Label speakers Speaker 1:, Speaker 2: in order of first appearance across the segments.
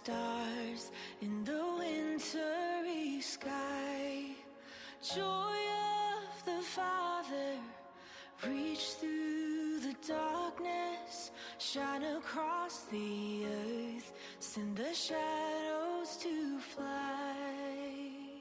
Speaker 1: stars in the wintry sky. Joy of the Father, reach through the darkness, shine across the earth, send the shadows to flight.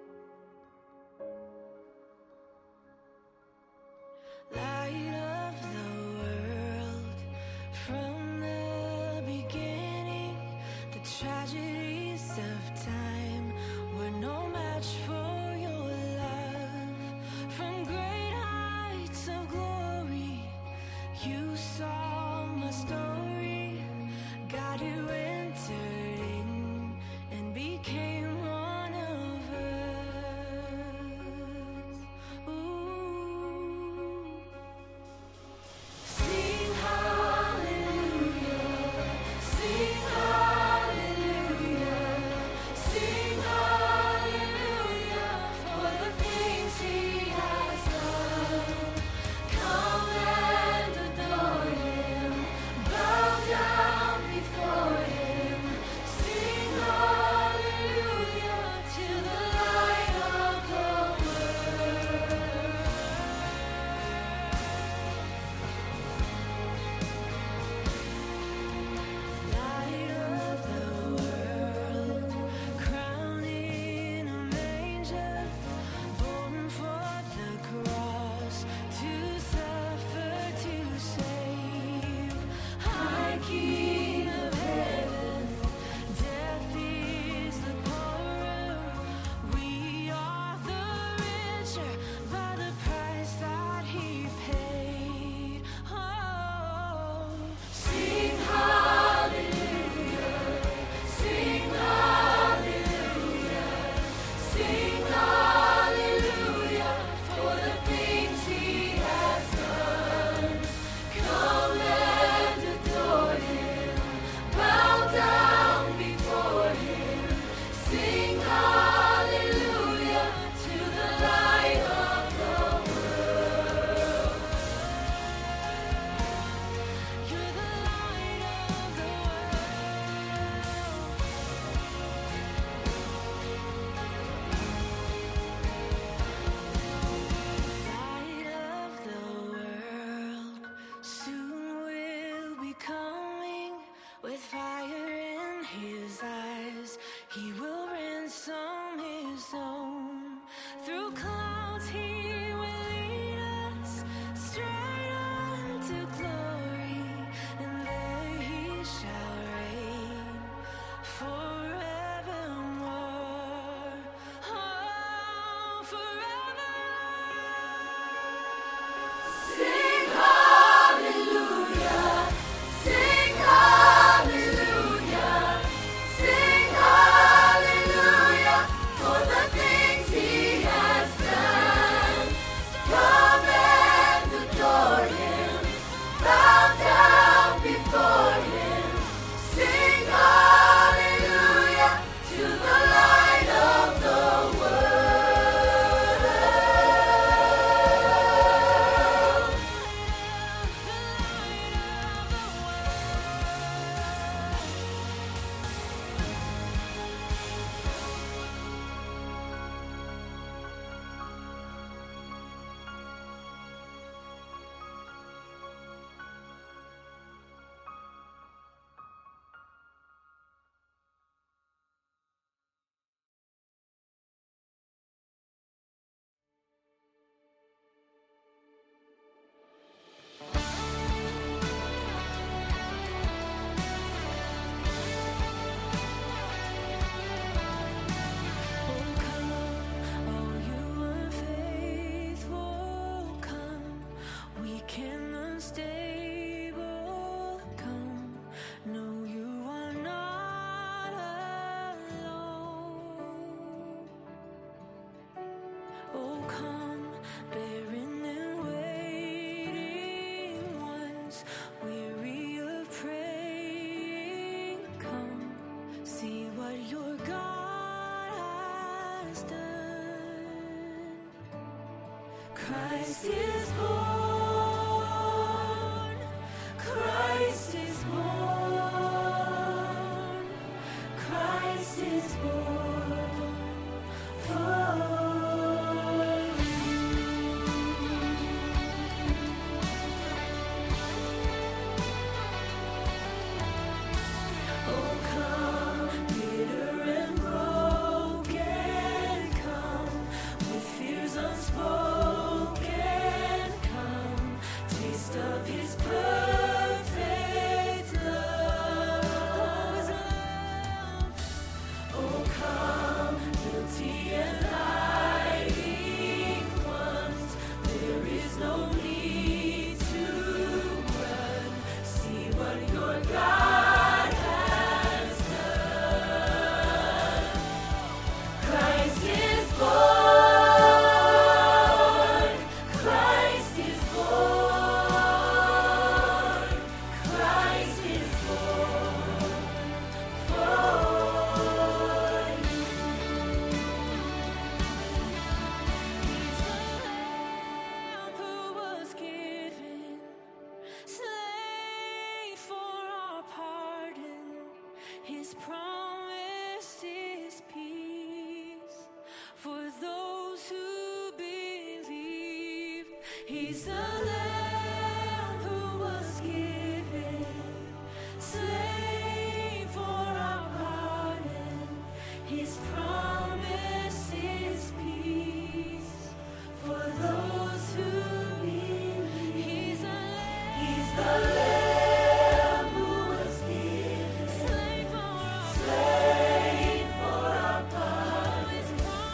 Speaker 1: Light of the world, from the beginning, the tragedies of time were no match for your love. From great heights of glory, you saw my story. God, you entered in and became one of us. Ooh. Sing hallelujah, sing hallelujah, sing hallelujah for the things he has done. Come and adore him, bow down before him. Sing hallelujah to the light of the world. Light of the world, crowned in a manger, born for the cross, to suffer, to save. High King of heaven, death is the poorer, we are the richer by the price that he paid. Oh, sing hallelujah, sing hallelujah, sing hallelujah for the things he has done. Come and adore him, bow down before him. Sing hallelujah to the light of the world. You're the light of the Light of the world, soon will be coming with fire in his eyes. He will ransom his own. Through clouds he will lead us straight unto glory, and there he shall reign forevermore. Oh, forever. Sing hallelujah, sing hallelujah, sing hallelujah for the things he has done. Come and adore him, bow down before him. Sing hallelujah to the light of the world. Oh, come, oh, you unfaithful, come, weak and unstable, come, no, you are not alone. Oh, come, barren and waiting ones, weary of praying, come, see what your God has done. Christ is born, Christ is born, He's the Lamb who was given, slain for our pardon. His promise is peace for those who believe. He's the Lamb. He's the Lamb who was given, slain for our pardon. His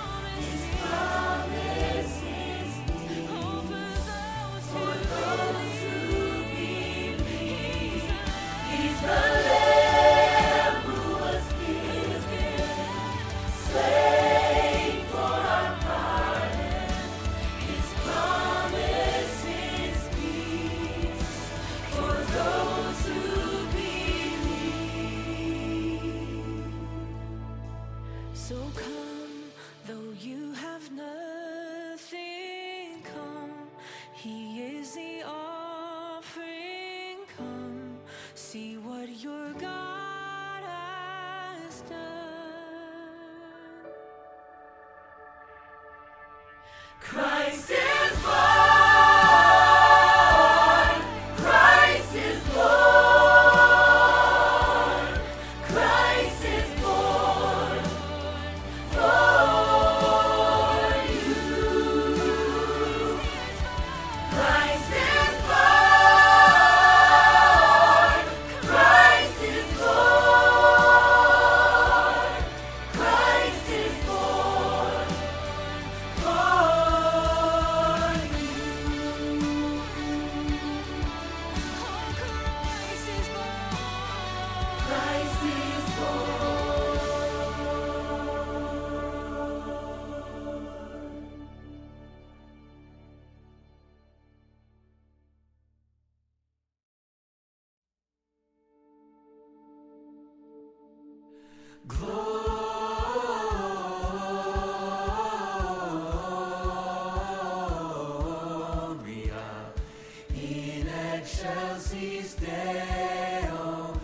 Speaker 1: promise is peace for those who believe. He's the Lamb who was given, slain for our pardon. His promise is peace for those who believe. So come, though you have nothing, come. He is the offering. Come, see what your God has done. Christ is born. Christ is born. Christ is born for you. Christ is born. Christ is born. Christ is born for you. Christ is born. Christ is born. Gloria in excelsis Deo.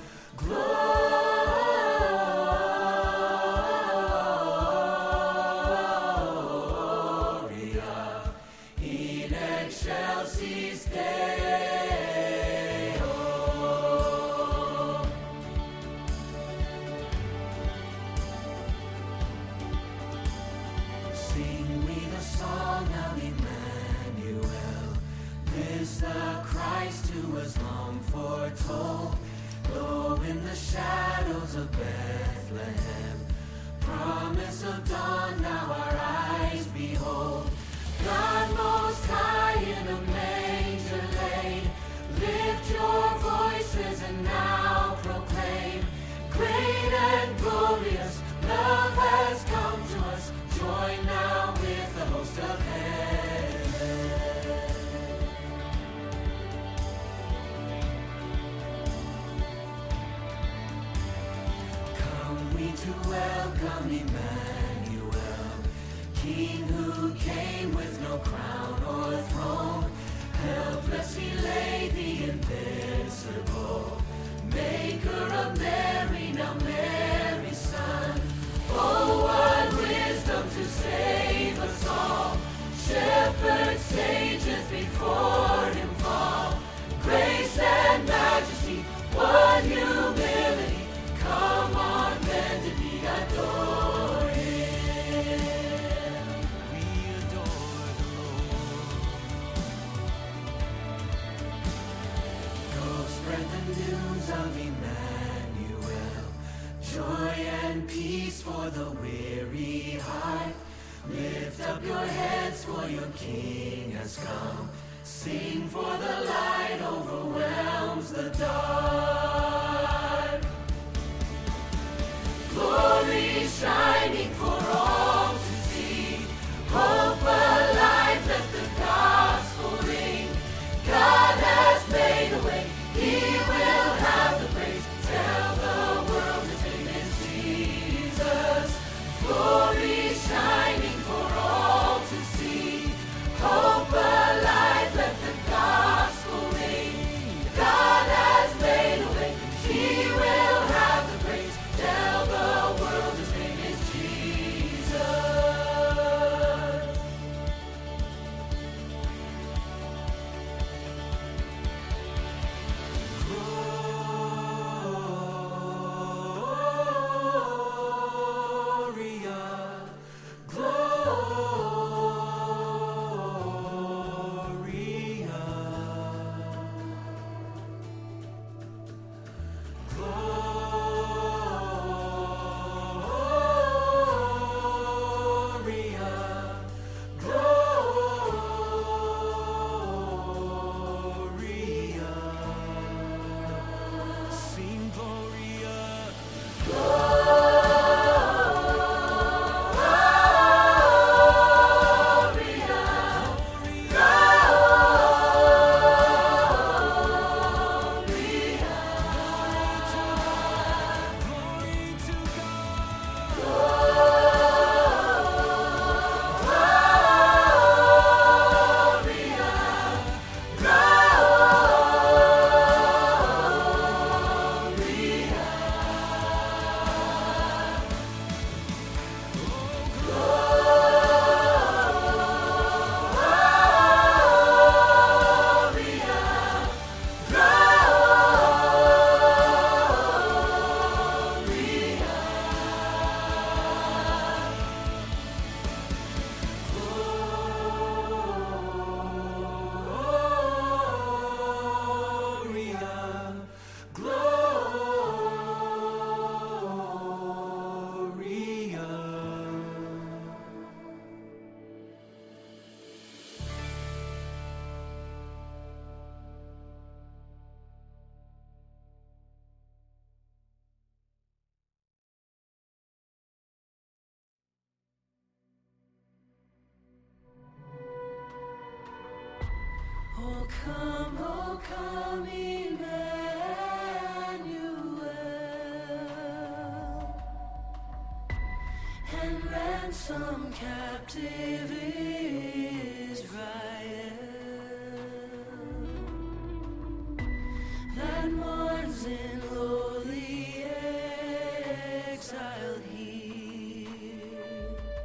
Speaker 1: Gloria in excelsis Deo. Sing we the song of Emmanuel, this the Christ who was long foretold. Low in the shadows of Bethlehem, promise of dawn now our eyes behold. God most high in a manger laid, lift your voices and now proclaim, great and glorious love has come to us. Join now with the host of heaven. Come we to welcome Emmanuel, King who came with no crown or throne. Helpless he lay, the invincible, maker of Mary, now Mary's son. Oh, what wisdom to save us all! Shepherds, sages before him fall. Grace and majesty, what humility! Come on, bended knee, adore him. We adore the Lord. Go spread the news of Emmanuel, joy and peace for the weary heart. Lift up your heads, for your King has come. Sing, for the light overwhelms the dark. Glory shining for all to see. Hope alive, let the gospel ring. God has made a way, he will have the praise. Tell the world his name is Jesus. Glory shining for all to see. Hope alive, let the gospel ring. God has made a way, he and ransom captive Israel, that mourns in lowly exile here,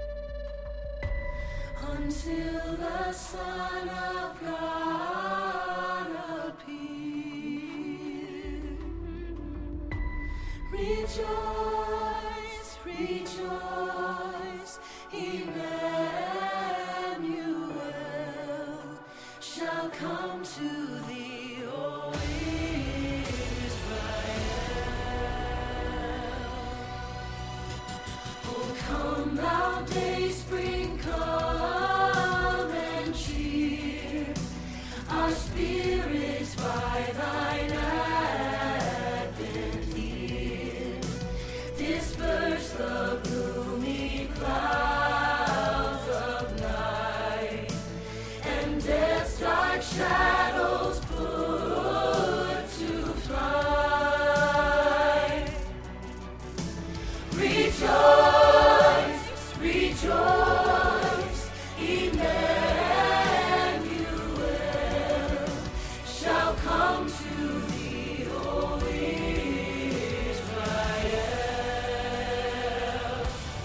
Speaker 1: until the Son of God appear. Rejoice, rejoice, Emmanuel shall come to thee, O Israel. Oh, come thou dayspring, come and cheer our spirits by thine advent here. Disperse the gloomy clouds of night, and death's dark shadows put to flight. Rejoice, rejoice, Emmanuel shall come to thee, O Israel.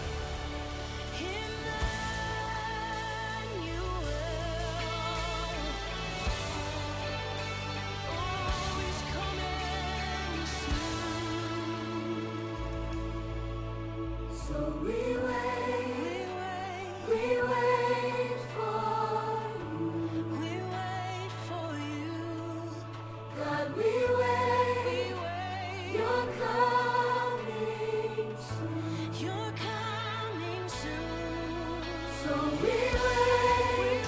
Speaker 1: So we wait for you. God, we wait, you're coming soon. So we wait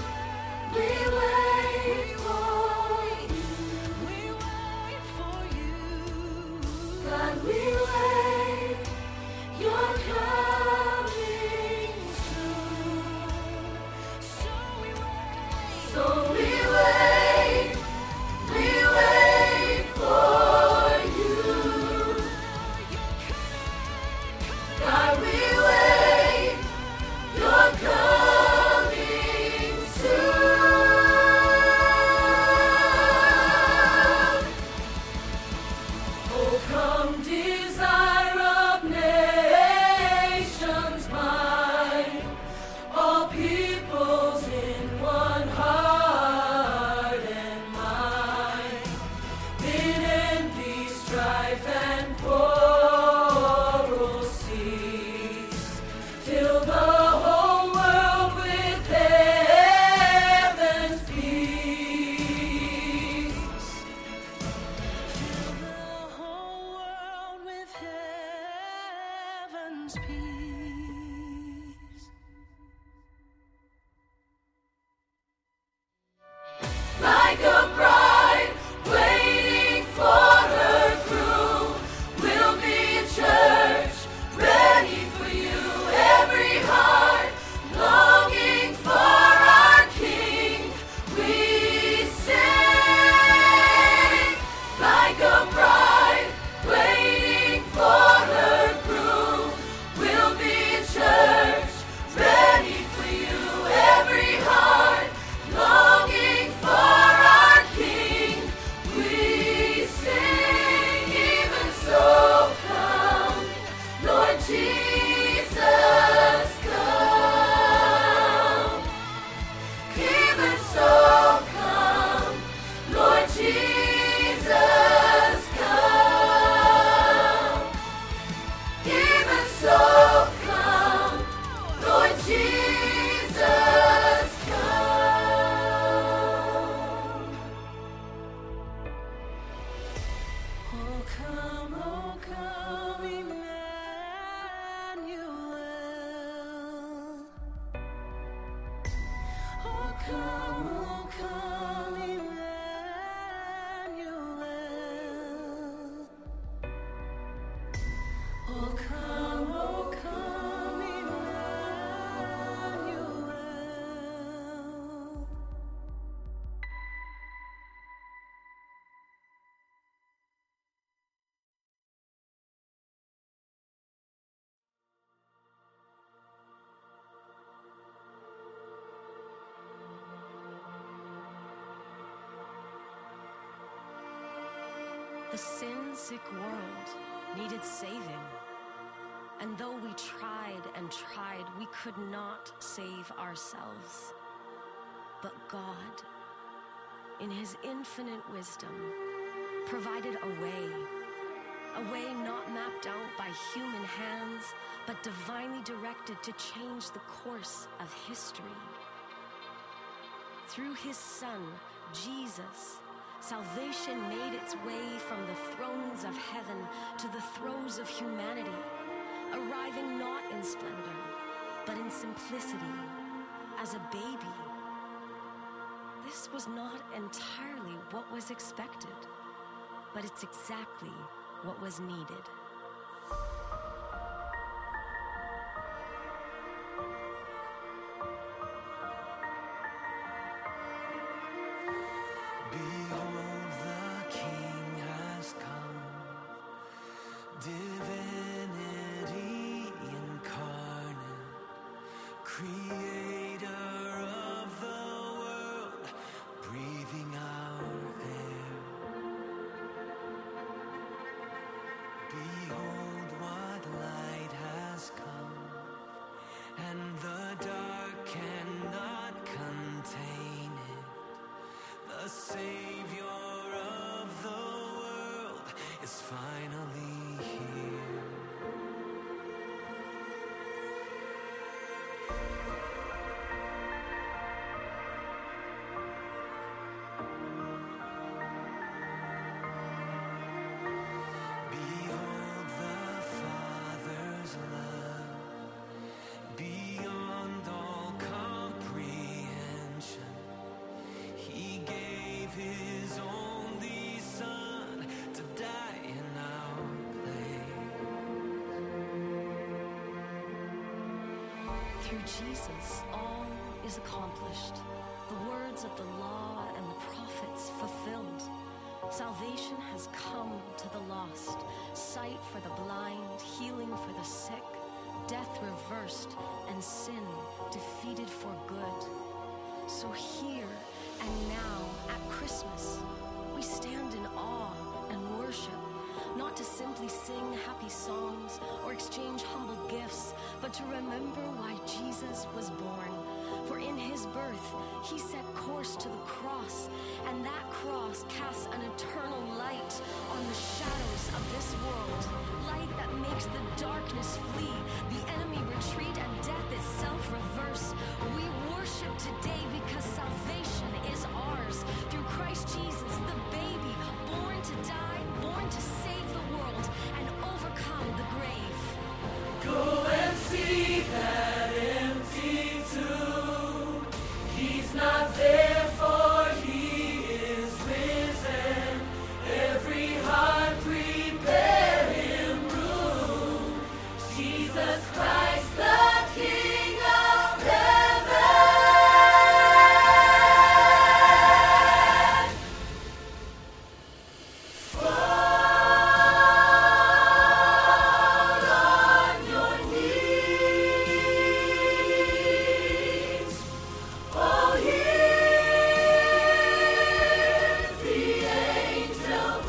Speaker 1: for you. God, we wait, you're coming soon. So we wait for you. God, we wait, you're coming soon. Oh, come, desire of nations mine, all peoples in one heart and mind. Bid envy, strife, and quarrel cease. Fill the whole world with heaven's peace. Fill the whole world with heaven's peace. Like a bride waiting for her groom, we'll be a church ready for you. Every heart longing for our King, we sing. Like a bride waiting for her groom, we'll be a
Speaker 2: sin-sick world needed saving. And though we tried and tried, we could not save ourselves. But God, in his infinite wisdom, provided a way not mapped out by human hands, but divinely directed to change the course of history. Through his Son, Jesus, salvation made its way from the thrones of heaven to the throes of humanity, arriving not in splendor, but in simplicity, as a baby. This was not entirely what was expected, but it's exactly what was needed.
Speaker 1: Behold, the King has come, divinity incarnate, Creator of the world, breathing our air. Behold, what light has come, and the dark cannot contain it. The Savior of the world is finally here. Behold the Father's love, beyond all comprehension. He gave his only Son to die in our place.
Speaker 2: Through Jesus, all is accomplished. The words of the law and the prophets fulfilled. Salvation has come to the lost, sight for the blind, healing for the sick, death reversed, and sin defeated for good. So here and now at Christmas, we stand in awe and worship, not to simply sing happy songs or exchange humble gifts, but to remember why Jesus was born. For in his birth, he set course to the cross, and that cross casts an eternal light on the shadows of this world, light that makes the darkness flee, the enemy retreat, and death itself reverse. We worship today because salvation is ours through Christ Jesus, the baby, born to die, born to save the world and overcome the grave.
Speaker 1: Go and see that empty tomb. He's not there, for he is risen. Every heart prepare him room. Jesus Christ, the King of heaven.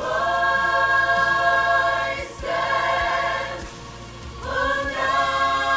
Speaker 1: Oh, now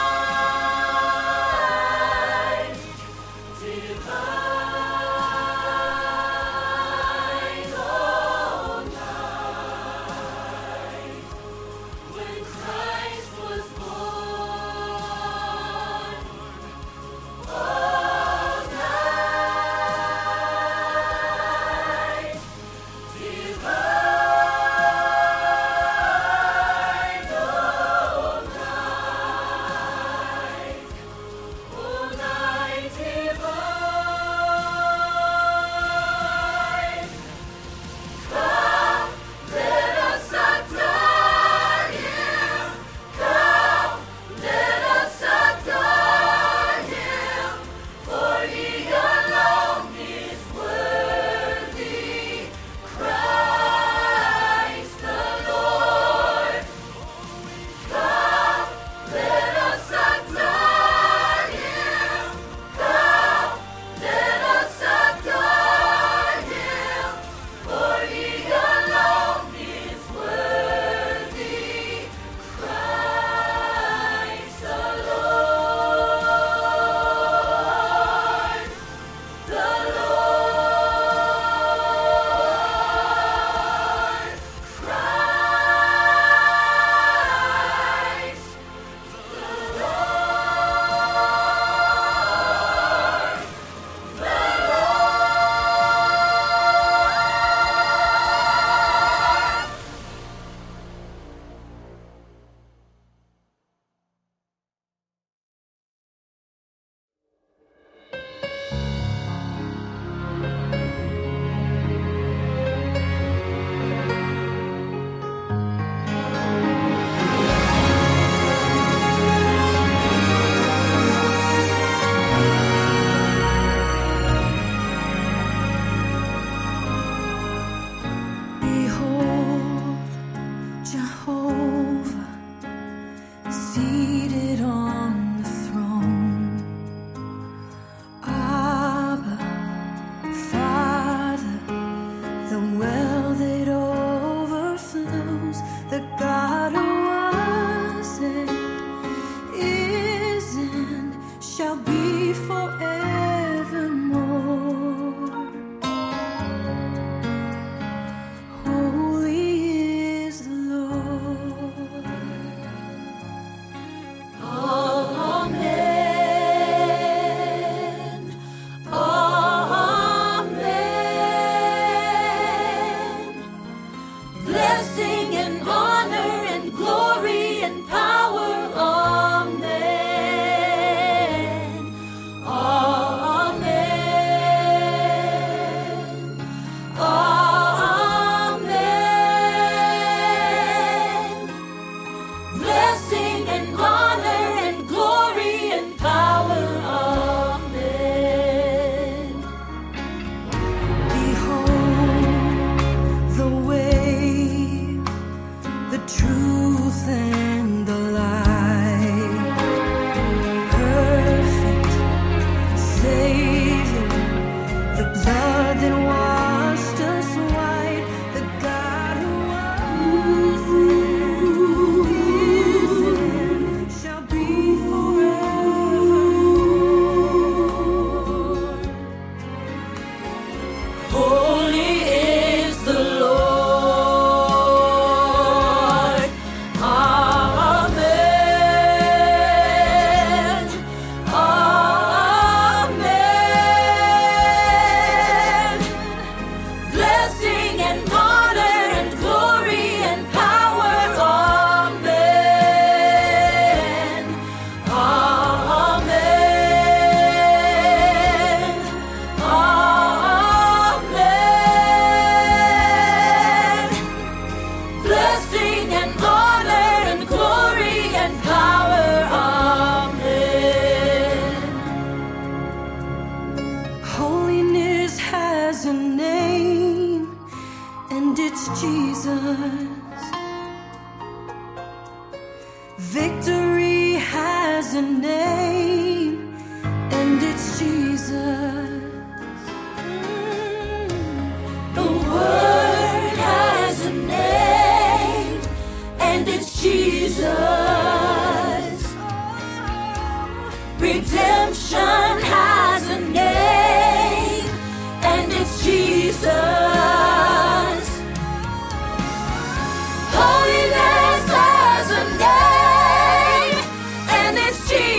Speaker 1: Redemption has a name, and it's Jesus. Holiness has a name, and it's Jesus.